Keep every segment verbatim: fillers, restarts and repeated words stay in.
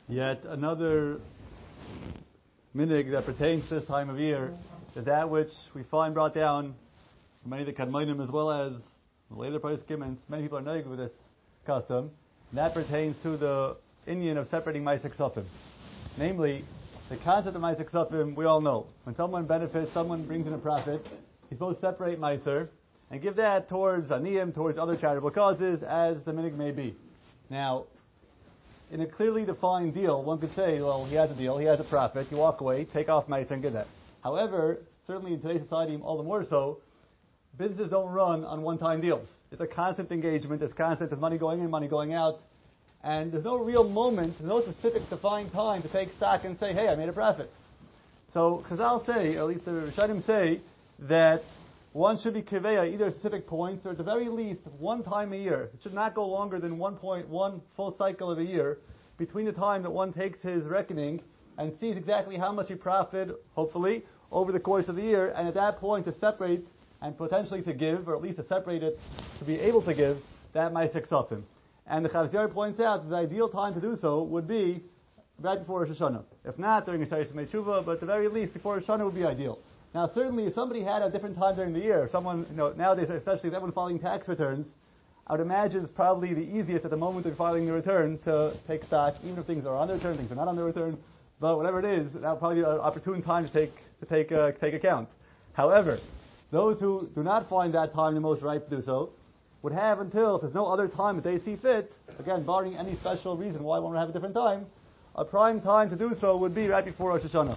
Yet another minig that pertains to this time of year is that which we find brought down from many of the Kadmonim as well as the later poskim, and many people are knowing with this custom, and that pertains to the Inyan of separating Ma'aseh Ksafim. Namely, the concept of Ma'aseh Ksafim we all know. When someone benefits, someone brings in a profit, he's supposed to separate Ma'aser and give that towards Aniyim, towards other charitable causes, as the minig may be. Now, in a clearly defined deal, one could say, well, he has a deal, he has a profit, you walk away, take off Ma'aser and give that. However, certainly in today's society, all the more so, businesses don't run on one-time deals. It's a constant engagement, it's constant, there's money going in, money going out, and there's no real moment, no specific defined time to take stock and say, hey, I made a profit. So Chazal say, or at least the Rishonim say, that one should be kiveya either at specific points or at the very least one time a year. It should not go longer than one point one full cycle of a year between the time that one takes his reckoning and sees exactly how much he profited, hopefully, over the course of the year, and at that point to separate and potentially to give, or at least to separate it, to be able to give, that Ma'aseh Ksafim. And the Chavetz Yair points out that the ideal time to do so would be right before Rosh Hashanah. If not, during Yisrael Yisrael Tshuva, but at the very least, before Rosh Hashanah would be ideal. Now, certainly, if somebody had a different time during the year, someone, you know, nowadays, especially if everyone filing tax returns, I would imagine it's probably the easiest at the moment of filing the return to take stock, even if things are on the return, things are not on the return, but whatever it is, that would probably be an opportune time to take to take uh, take account. However, those who do not find that time the most right to do so would have until, if there's no other time that they see fit, again, barring any special reason why one would have a different time, a prime time to do so would be right before Rosh Hashanah.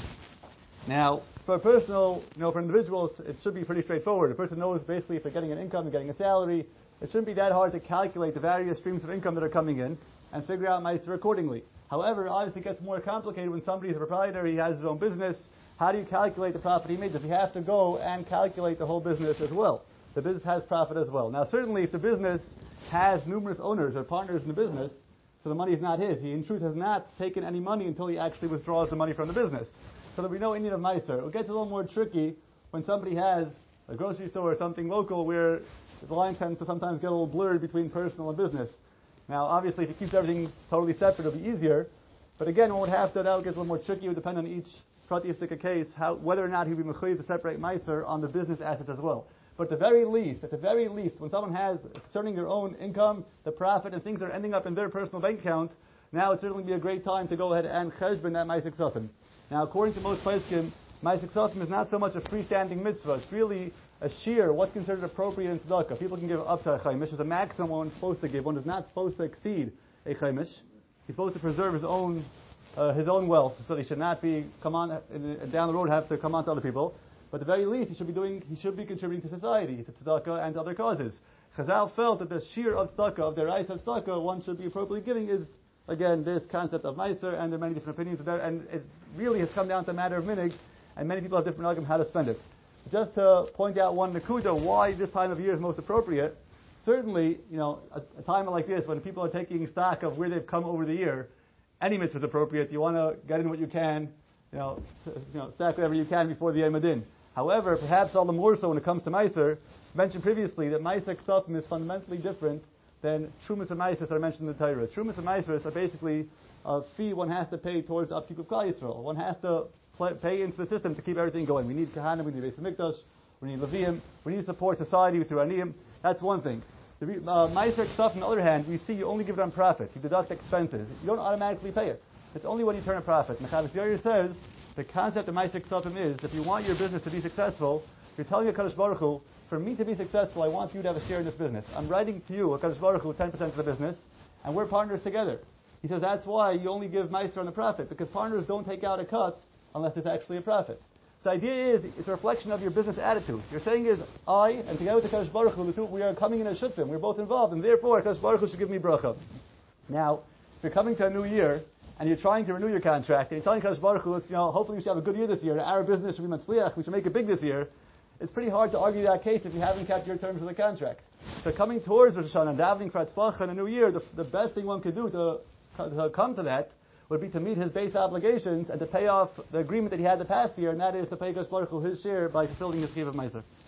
Now, for a personal, you know, for individuals, it should be pretty straightforward. A person knows basically if they're getting an income, they're getting a salary. It shouldn't be that hard to calculate the various streams of income that are coming in and figure out Ma'aser accordingly. However, obviously it gets more complicated when somebody is a proprietor, he has his own business. How do you calculate the profit he made? Does he have to go and calculate the whole business as well? The business has profit as well. Now, certainly if the business has numerous owners or partners in the business, so the money is not his. He, in truth, has not taken any money until he actually withdraws the money from the business. So there'll be no Indian of Ma'aser. It gets a little more tricky when somebody has a grocery store or something local where the line tends to sometimes get a little blurred between personal and business. Now, obviously, if he keeps everything totally separate, it'll be easier. But again, one would have to, that would get a little more tricky. It would depend on each pratistika case, how, whether or not he'd be mechuyev to separate Ma'aser on the business assets as well. But at the very least, at the very least, when someone has, concerning their own income, the profit, and things that are ending up in their personal bank account, now it'd certainly be a great time to go ahead and cheshbon that Ma'aseh Ksafim. Now, according to most poskim, Ma'aseh Ksafim is not so much a freestanding mitzvah. It's really a shear, what's considered appropriate in tzedakah. People can give up to a chaimish. There's a maximum one's supposed to give. One is not supposed to exceed a chaimish. He's supposed to preserve his own uh, his own wealth, so he should not be come on uh, down the road have to come on to other people. But at the very least, he should be doing he should be contributing to society, to tzedakah and to other causes. Chazal felt that the shear of tzedakah, of the rice of tzedakah, one should be appropriately giving is, again, this concept of Ma'aser, and there are many different opinions there, and it really has come down to a matter of minig, and many people have different arguments how to spend it. Just to point out one nakuda, why this time of year is most appropriate, certainly, you know, a, a time like this, when people are taking stock of where they've come over the year, any mitzvah is appropriate. You want to get in what you can, you know, you know, stack whatever you can before the Yom Adin. However, perhaps all the more so when it comes to Ma'aser, mentioned previously that Ma'aser Ksafim is fundamentally different than Trumas and Ma'aser that are mentioned in the Torah. Trumas and Ma'aser are basically a fee one has to pay towards the upkeep of Klal Yisrael. One has to play, pay into the system to keep everything going. We need Kahanim, we need Beis HaMikdash, we need Leviim, we need to support society through Aniyim. That's one thing. The uh, Ma'aser Ksaf, on the other hand, we see you only give it on profit. You deduct expenses. You don't automatically pay it. It's only when you turn a profit. And the Chavetz Yair says the concept of Ma'aser Ksafim is if you want your business to be successful, you're telling HaKadosh Baruch Hu, for me to be successful, I want you to have a share in this business. I'm writing to you, HaKadosh Baruch Hu, ten percent of the business, and we're partners together. He says that's why you only give Ma'aser on the profit, because partners don't take out a cut unless it's actually a profit. The idea is, it's a reflection of your business attitude. You're saying is, I, and together with the Kadosh Baruch Hu, the two, we are coming in as shutfim. We're both involved, and therefore, Kadosh Baruch Hu should give me bracha. Now, if you're coming to a new year, and you're trying to renew your contract, and you're telling Kadosh Baruch Hu, you know, hopefully we should have a good year this year, our business should be matzliach, we should make it big this year, it's pretty hard to argue that case if you haven't kept your terms of the contract. So coming towards Rosh Hashanah and davening for Hatzlacha in a new year, the, the best thing one could do to, to come to that would be to meet his base obligations and to pay off the agreement that he had the past year, and that is to pay Kadosh Baruch Hu his share by fulfilling his Chiv of Ma'aser.